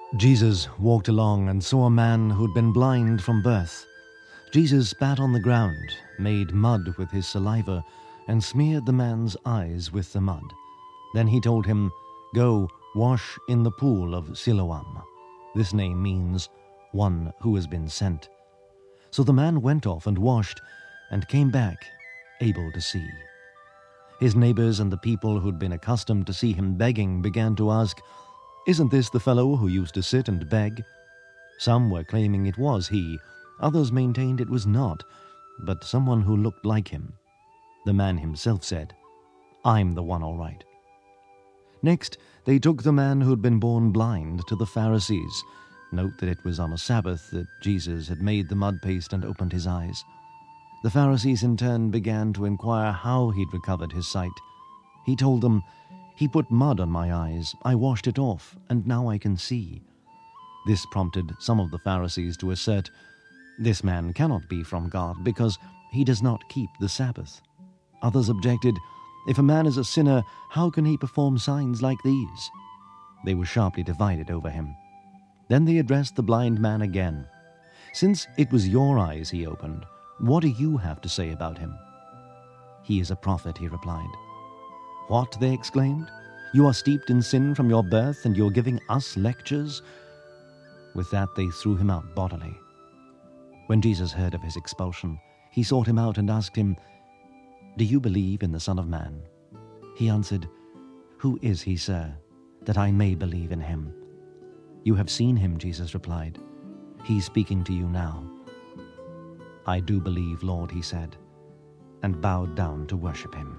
Jesus walked along and saw a man who'd been blind from birth. Jesus spat on the ground, made mud with his saliva, and smeared the man's eyes with the mud. Then he told him, "Go, wash in the pool of Siloam." This name means, "one who has been sent." So the man went off and washed, and came back, able to see. His neighbors and the people who'd been accustomed to see him begging began to ask, "Isn't this the fellow who used to sit and beg?" Some were claiming it was he, others maintained it was not, but someone who looked like him. The man himself said, "I'm the one all right." Next, they took the man who'd been born blind to the Pharisees. Note that it was on a Sabbath that Jesus had made the mud paste and opened his eyes. The Pharisees in turn began to inquire how he'd recovered his sight. He told them, "He put mud on my eyes, I washed it off, and now I can see." This prompted some of the Pharisees to assert, "This man cannot be from God because he does not keep the Sabbath." Others objected, "If a man is a sinner, how can he perform signs like these?" They were sharply divided over him. Then they addressed the blind man again. "Since it was your eyes he opened, what do you have to say about him?" "He is a prophet," he replied. "What?" they exclaimed. "You are steeped in sin from your birth, and you're giving us lectures?" With that they threw him out bodily. When Jesus heard of his expulsion, he sought him out and asked him, "Do you believe in the Son of Man?" He answered, "Who is he, sir, that I may believe in him?" "You have seen him," Jesus replied. "He's speaking to you now." "I do believe, Lord," he said, and bowed down to worship him.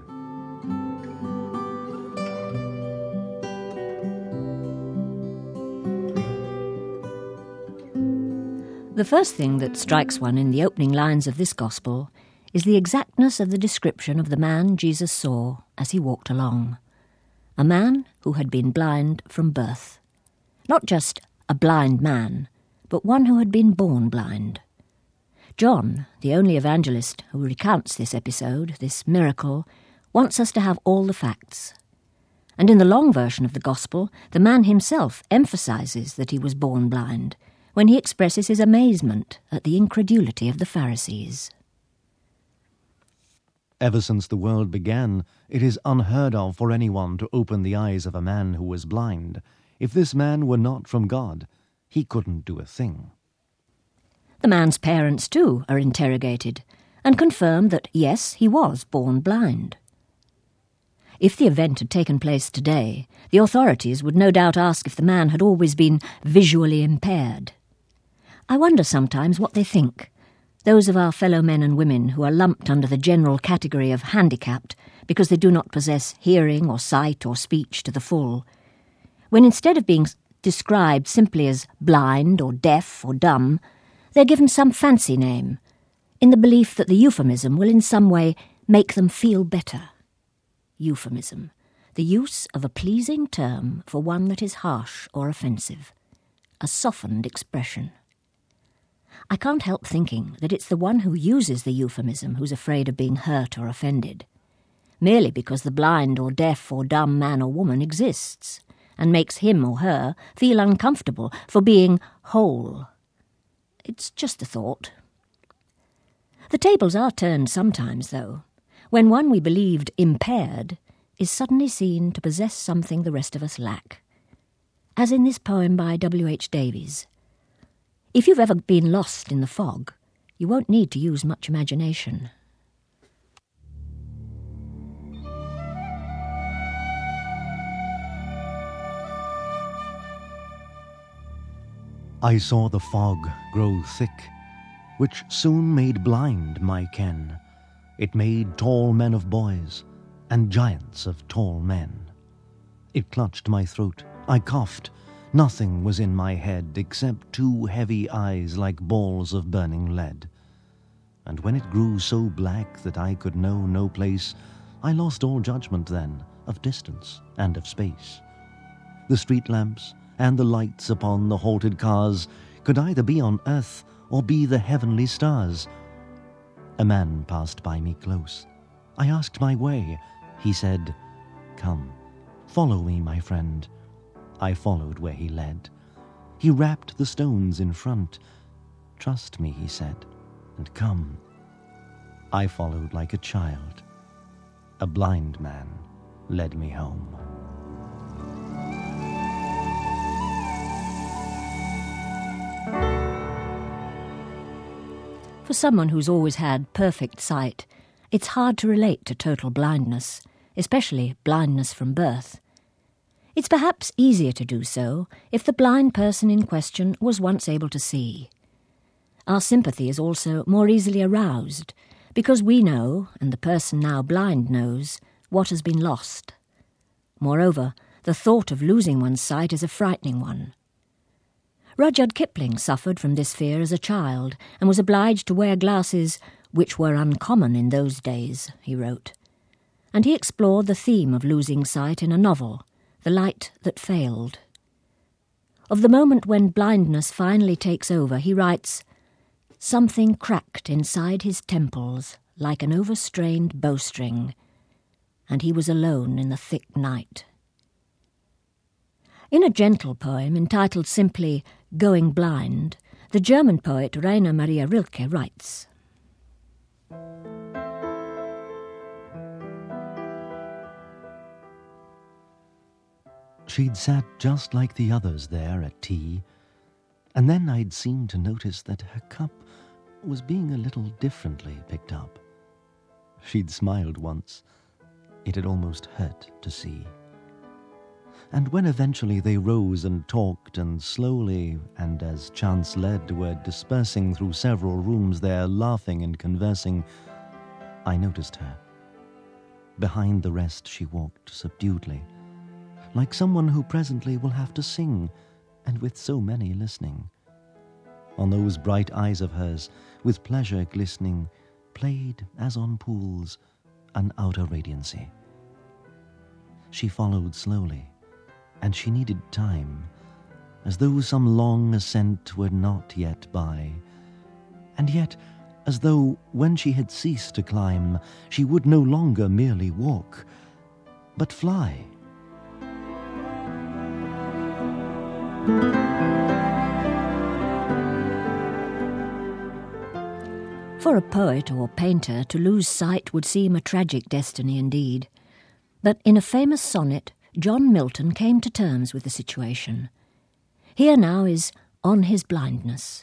The first thing that strikes one in the opening lines of this gospel is the exactness of the description of the man Jesus saw as he walked along. A man who had been blind from birth. Not just a blind man, but one who had been born blind. John, the only evangelist who recounts this episode, this miracle, wants us to have all the facts. And in the long version of the gospel, the man himself emphasizes that he was born blind, when he expresses his amazement at the incredulity of the Pharisees. Ever since the world began, it is unheard of for anyone to open the eyes of a man who was blind. If this man were not from God, he couldn't do a thing. The man's parents, too, are interrogated and confirm that, yes, he was born blind. If the event had taken place today, the authorities would no doubt ask if the man had always been visually impaired. I wonder sometimes what they think, those of our fellow men and women who are lumped under the general category of handicapped because they do not possess hearing or sight or speech to the full, when instead of being described simply as blind or deaf or dumb, they're given some fancy name, in the belief that the euphemism will in some way make them feel better. Euphemism, the use of a pleasing term for one that is harsh or offensive, a softened expression. I can't help thinking that it's the one who uses the euphemism who's afraid of being hurt or offended, merely because the blind or deaf or dumb man or woman exists and makes him or her feel uncomfortable for being whole. It's just a thought. The tables are turned sometimes, though, when one we believed impaired is suddenly seen to possess something the rest of us lack, as in this poem by W.H. Davies. If you've ever been lost in the fog, you won't need to use much imagination. I saw the fog grow thick, which soon made blind my ken. It made tall men of boys, and giants of tall men. It clutched my throat, I coughed. Nothing was in my head except two heavy eyes like balls of burning lead. And when it grew so black that I could know no place, I lost all judgment then of distance and of space. The street lamps and the lights upon the halted cars could either be on earth or be the heavenly stars. A man passed by me close. I asked my way. He said, "Come, follow me, my friend." I followed where he led. He rapped the stones in front. "Trust me," he said, "and come." I followed like a child. A blind man led me home. For someone who's always had perfect sight, it's hard to relate to total blindness, especially blindness from birth. It's perhaps easier to do so if the blind person in question was once able to see. Our sympathy is also more easily aroused, because we know, and the person now blind knows, what has been lost. Moreover, the thought of losing one's sight is a frightening one. Rudyard Kipling suffered from this fear as a child and was obliged to wear glasses which were uncommon in those days, he wrote. And he explored the theme of losing sight in a novel, The Light That Failed. Of the moment when blindness finally takes over, he writes, "Something cracked inside his temples like an overstrained bowstring, and he was alone in the thick night." In a gentle poem entitled simply Going Blind, the German poet Rainer Maria Rilke writes, She'd sat just like the others there at tea, and then I'd seemed to notice that her cup was being a little differently picked up. She'd smiled once. It had almost hurt to see. And when eventually they rose and talked, and slowly, and as chance led, were dispersing through several rooms there, laughing and conversing, I noticed her. Behind the rest she walked subduedly, like someone who presently will have to sing, and with so many listening. On those bright eyes of hers, with pleasure glistening, played, as on pools, an outer radiancy. She followed slowly, and she needed time, as though some long ascent were not yet by, and yet as though, when she had ceased to climb, she would no longer merely walk, but fly. For a poet or painter, to lose sight would seem a tragic destiny indeed. But in a famous sonnet, John Milton came to terms with the situation. Here now is On His Blindness.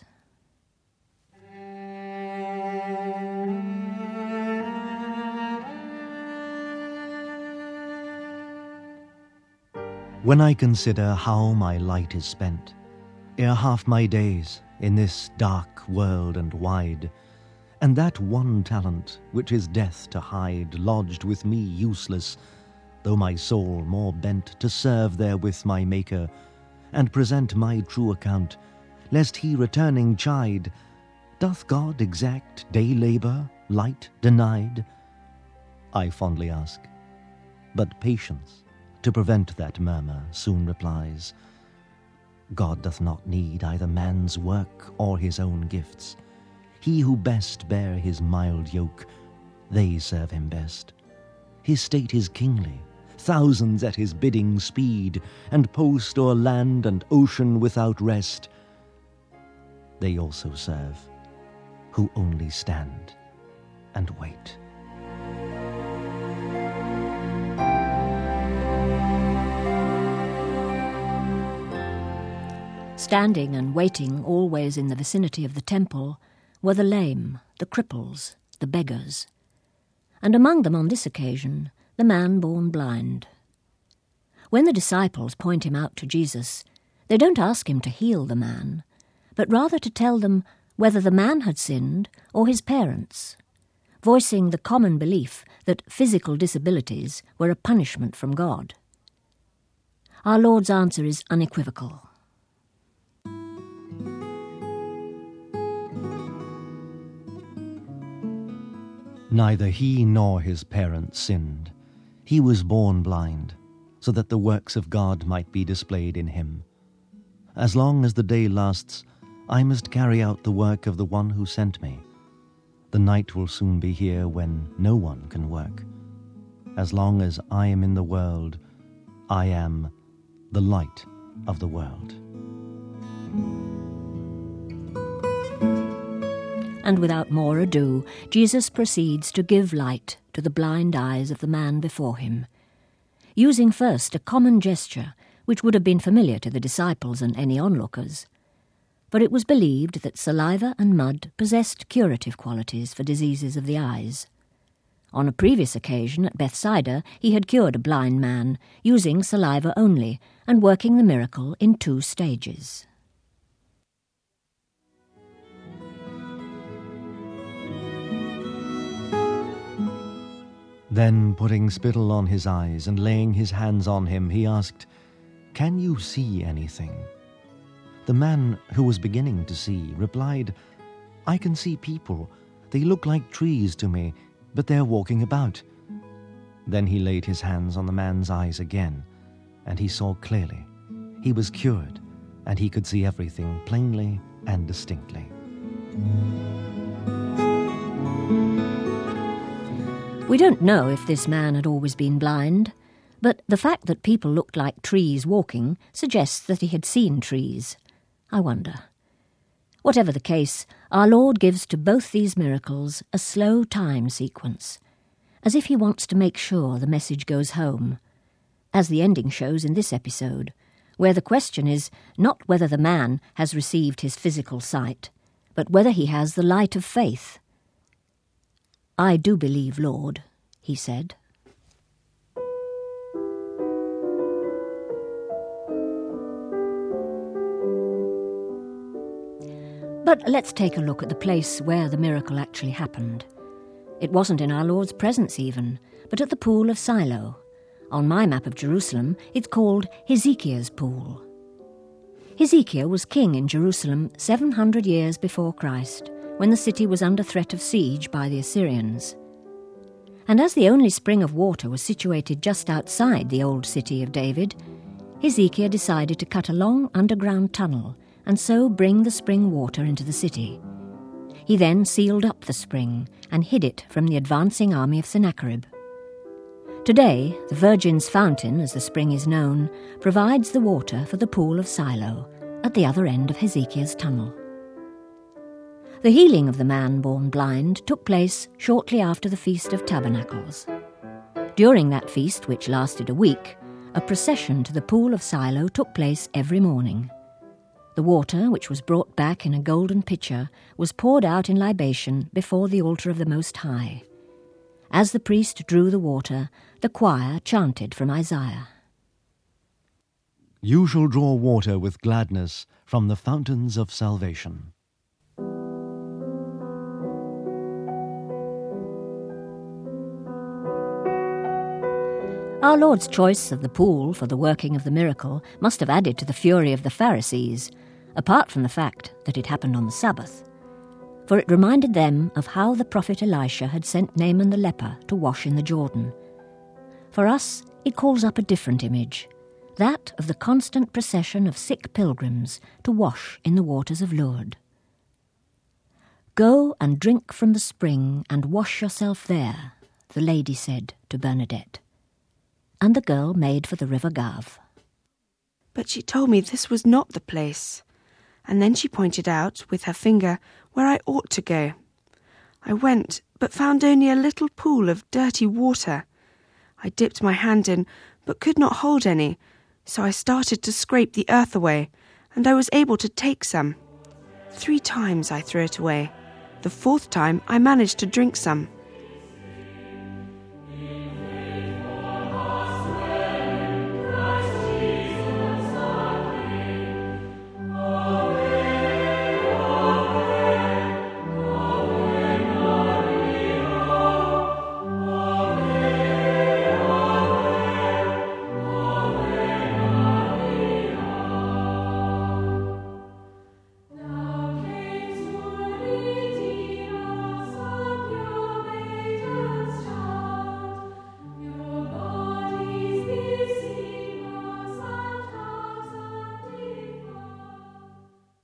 When I consider how my light is spent, ere half my days in this dark world and wide, and that one talent which is death to hide lodged with me useless, though my soul more bent to serve therewith my Maker, and present my true account, lest he returning chide, doth God exact day labour, light denied? I fondly ask, but patience, to prevent that murmur, soon replies, God doth not need either man's work or his own gifts. He who best bear his mild yoke, they serve him best. His state is kingly, thousands at his bidding speed, and post o'er land and ocean without rest. They also serve, who only stand and wait. Standing and waiting always in the vicinity of the temple were the lame, the cripples, the beggars, and among them on this occasion the man born blind. When the disciples point him out to Jesus, they don't ask him to heal the man, but rather to tell them whether the man had sinned or his parents, voicing the common belief that physical disabilities were a punishment from God. Our Lord's answer is unequivocal. Neither he nor his parents sinned. He was born blind, so that the works of God might be displayed in him. As long as the day lasts, I must carry out the work of the one who sent me. The night will soon be here when no one can work. As long as I am in the world, I am the light of the world. And without more ado, Jesus proceeds to give light to the blind eyes of the man before him, using first a common gesture which would have been familiar to the disciples and any onlookers. For it was believed that saliva and mud possessed curative qualities for diseases of the eyes. On a previous occasion at Bethsaida, he had cured a blind man, using saliva only, and working the miracle in 2 stages. Then, putting spittle on his eyes and laying his hands on him, he asked, "Can you see anything?" The man, who was beginning to see, replied, "I can see people. They look like trees to me, but they're walking about." Then he laid his hands on the man's eyes again, and he saw clearly. He was cured, and he could see everything plainly and distinctly. We don't know if this man had always been blind, but the fact that people looked like trees walking suggests that he had seen trees. I wonder. Whatever the case, our Lord gives to both these miracles a slow time sequence, as if he wants to make sure the message goes home, as the ending shows in this episode, where the question is not whether the man has received his physical sight, but whether he has the light of faith. "I do believe, Lord," he said. But let's take a look at the place where the miracle actually happened. It wasn't in our Lord's presence even, but at the pool of Siloam. On my map of Jerusalem, it's called Hezekiah's pool. Hezekiah was king in Jerusalem 700 years before Christ, when the city was under threat of siege by the Assyrians. And as the only spring of water was situated just outside the old city of David, Hezekiah decided to cut a long underground tunnel and so bring the spring water into the city. He then sealed up the spring and hid it from the advancing army of Sennacherib. Today, the Virgin's Fountain, as the spring is known, provides the water for the pool of Siloam at the other end of Hezekiah's tunnel. The healing of the man born blind took place shortly after the Feast of Tabernacles. During that feast, which lasted a week, a procession to the pool of Siloam took place every morning. The water, which was brought back in a golden pitcher, was poured out in libation before the altar of the Most High. As the priest drew the water, the choir chanted from Isaiah. "You shall draw water with gladness from the fountains of salvation." Our Lord's choice of the pool for the working of the miracle must have added to the fury of the Pharisees, apart from the fact that it happened on the Sabbath. For it reminded them of how the prophet Elisha had sent Naaman the leper to wash in the Jordan. For us, it calls up a different image, that of the constant procession of sick pilgrims to wash in the waters of Lourdes. "Go and drink from the spring and wash yourself there," the lady said to Bernadette. And the girl made for the river Gave. But she told me this was not the place, and then she pointed out with her finger where I ought to go. I went, but found only a little pool of dirty water. I dipped my hand in, but could not hold any, so I started to scrape the earth away, and I was able to take some. 3 times I threw it away. The 4th time I managed to drink some.